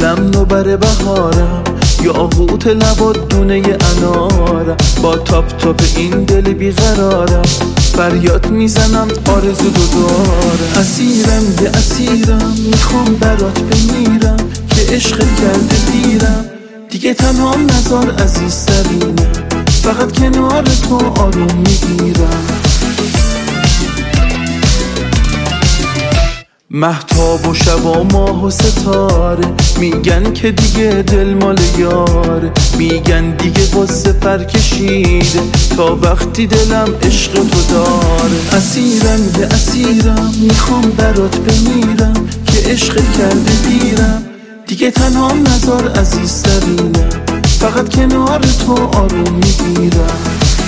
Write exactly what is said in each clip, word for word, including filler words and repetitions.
دلم نوبر بهارم، یاقوت لبات دونه انارم، با تاپ تاپ این دل بیقرارم، فریاد میزنم آرزو دو دارم. اسیرم یه اسیرم، میخوام برات بمیرم که عشق کرده پیرم، دیگه تنها نزار عزیز سرینم، فقط کنار تو آروم میگیرم. مهتاب و شب و ماه و ستاره میگن که دیگه دل مال یاره، میگن دیگه واسه پر کشیده تا وقتی دلم عشق تو داره. اسیرم یه اسیرم، میخوام برات بمیرم که عشق کرده پیرم، دیگه تنها نزار عزیز سرینم، فقط کنار تو آروم میگیرم.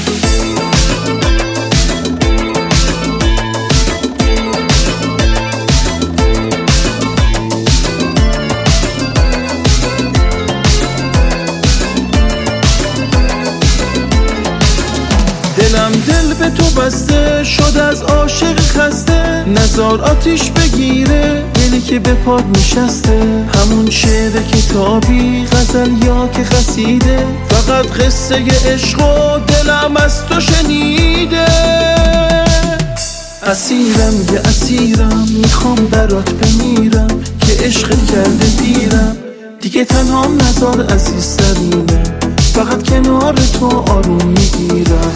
دلم دل به تو بسته شد از عاشق خسته، نزار آتیش بگیره دلی که به پاد نشسته، همون شعر کتابی غزل یا که قصیده، فقط قصه عشق و دلم از تو شنیده. اسیرم یه اسیرم، میخوام برات بمیرم که عشق کرده پیرم، دیگه تنها نزار عزیز سرینم، فقط کنار تو آروم میگیرم.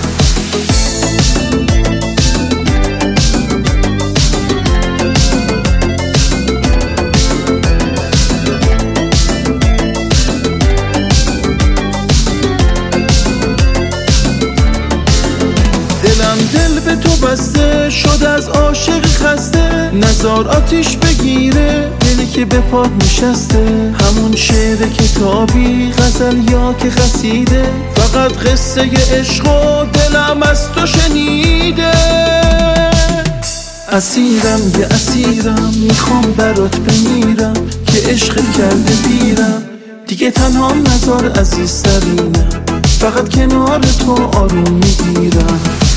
دلم دل به تو بسته شد از عاشق خسته، نزار آتیش بگیره دلی که به پاد نشسته، همون شعر کتابی غزل یا که قصیده، فقط قصه عشق و دلم از تو شنیده. اسیرم یه اسیرم، میخوام برات بمیرم که عشق کرده پیرم، دیگه تنها نزار عزیز سرینم، فقط کنار تو آروم میگیرم.